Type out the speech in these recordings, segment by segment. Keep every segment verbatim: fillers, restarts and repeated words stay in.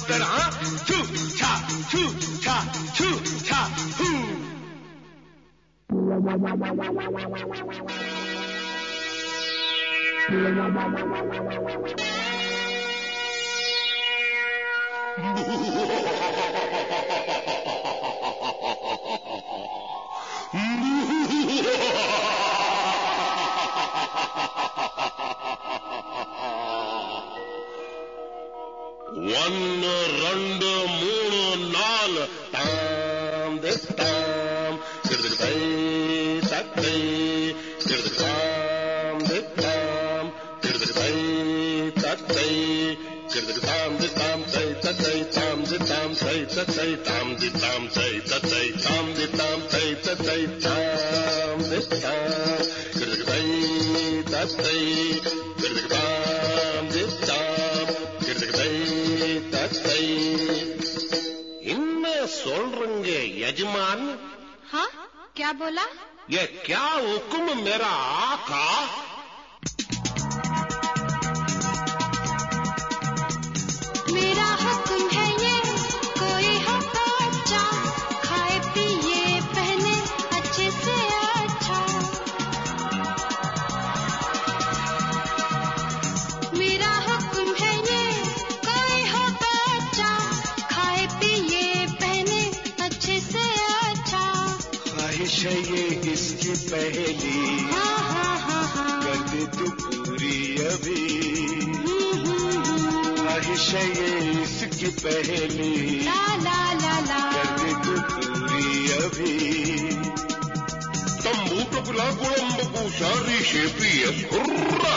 बंतर हाँ छू छा छू छा छू छा हू। ಒಂದು రెండు మూడు నాలుగు తాం దిస్ తాం కిర్దిక్ తై తై కిర్దిక్ తాం దిస్ తాం కిర్దిక్ తై తై కిర్దిక్ తాం దిస్ తాం తై తై తాం దిస్ తాం తై తై తాం దిస్ తాం తై తై తాం దిస్ తాం తై తై తాం దిస్ తాం కిర్దిక్ తై తై కిర్దిక్ తాం దిస్ తాం కిర్దిక్ తై तई। इनमें सोलरंगे यजमान। हाँ क्या बोला? ये क्या हुक्म मेरा आका? मेरा हुक्म है ये कोई हो तो अच्छा, खाए पिए पहने अच्छे से अच्छा। मेरा हुक्म है ये कोई हो तो अच्छा, खाए पिए पहने अच्छे से अच्छा। ख्वाहिश है ये इसकी पहली, हाँ हाँ हाँ हाँ कर दे तू पूरी अभी। ख्वाहिश है ये इसकी पहली, ला ला ला ला कर दे तू पूरी अभी। तंबू टुकला गुड़म्बू सारी शेपी हुर्रा।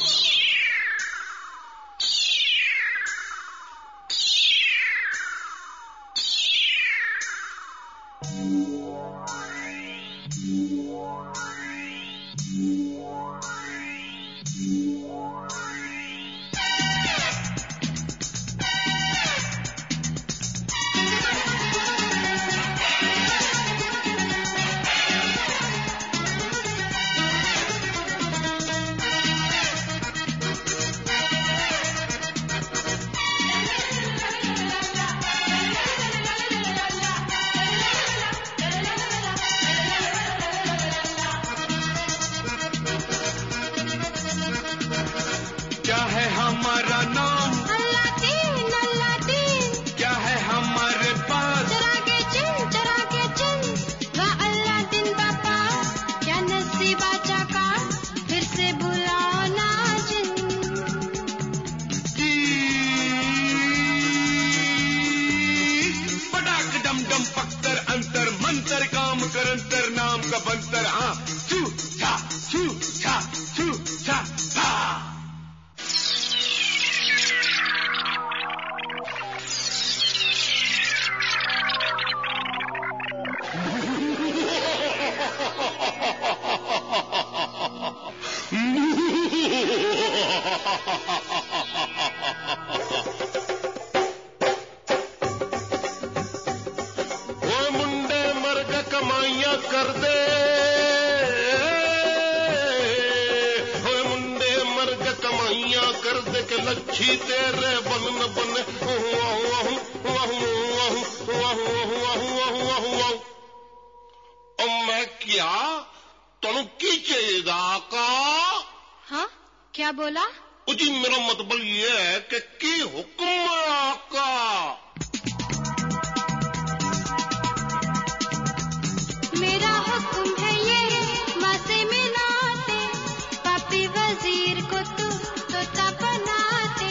क्या है हमारा नाम? अल्लाह दीन अल्लाह दीन। क्या है हमारे पास? चरागे चिन चरागे चिन, वाह अल्लाह दिन बापा क्या नसीबा चाका, फिर से बुलाओ ना जिन। पटाक डम डम पक्कर अंतर मंतर काम कर अंतर नाम का बंतर हाँ छू छा छू छा छू छा छा। वो मुंडे मर्ग कमाइयां कर दे, वो मुंडे मर्ग कमाइयां कर दे के लच्छी तेरे बन न बने। और मैं क्या तनकी चाहिए आका? हाँ क्या बोला? जी मेरा मतलब ये है कि की हुक्म है आका? मेरा हुक्म है ये माँ से मिलाते, पापी वजीर को तू तोता बनाते।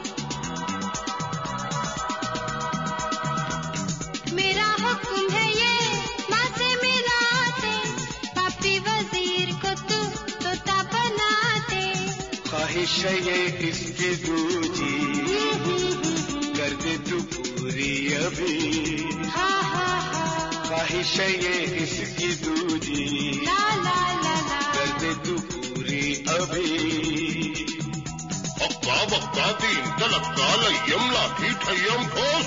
मेरा हुक्म है ये माँ से मिलाते, पापी वजीर को तू तोता बनाते। ख्वाहिश है ये इसकी दूजी, कर दे तू पूरी अभी। हाँ हाँ हाँ ख्वाहिश है ये इसकी दूजी, ला ला ला ला कर दे तू पूरी अभी। अक्का बक्का तीन तलक्का लय्यम लाठी ठय्यम ठोस।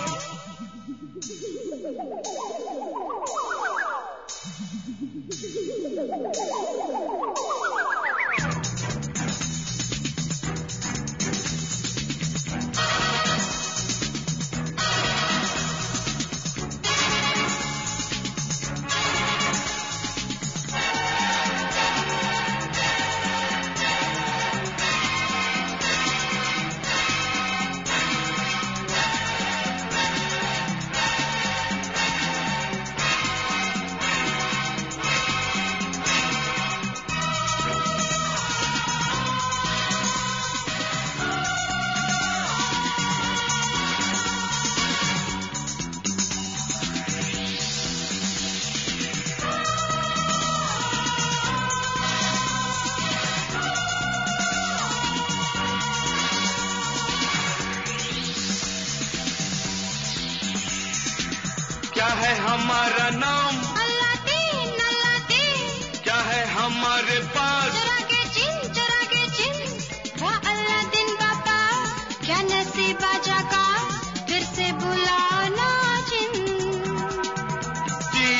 हमारा नाम? Aladdin Aladdin. क्या है हमारे पास? चुरा के जिन चुरा के जिन। वाह अल्लादीन बाबा क्या नसीबा जगा, फिर से बुलाना जिन। जी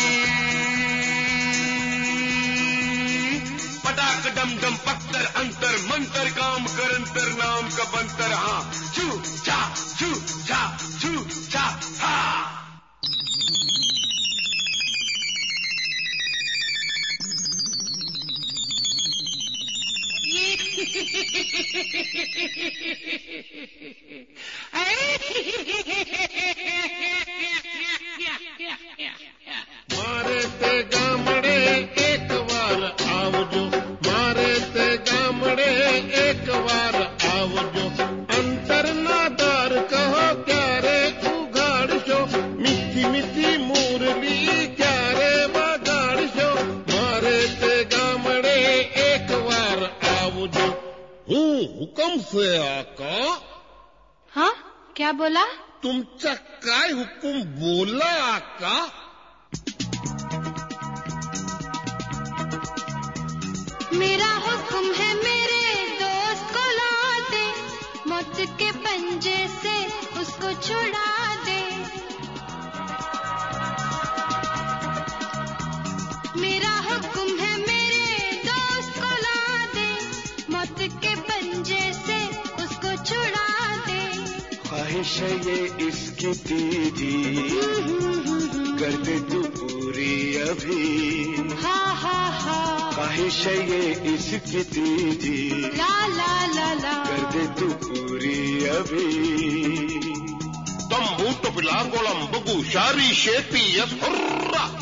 पटाक डम डम पत्थर अंतर मंतर काम करंतर नाम का बंतर हाँ छू छा छू छा छू छा हा। मारे ते गामड़े एक बार आवजो, मारे ते गामड़े एक बार आवजो, अंतर नादार कहो क्यारे उगाड़शो, मिठी मिठी मुरली क्यारे बगाड़शो, मारे ते गामड़े एक बार आवजो। हूँ हुकम से आका। हाँ क्या बोला? तुमचा काय हुकुम बोला आका? मेरा हुक्म है मेरे दोस्त को ला दे, मौत के पंजे से उसको छुड़ा दे। मेरा हुक्म है मेरे दोस्त को ला दे, मौत के पंजे से उसको छुड़ा दे। ख्वाहिश है ये इसकी दीदी, कर दे तू पूरी अभी। हा हा हा ख्वाहिश है ये इसकी दीदी, ला ला ला ला कर दे तू पूरी अभी। तंबूट पिलांगोलम बगु शारी शेपी यस हुर्रा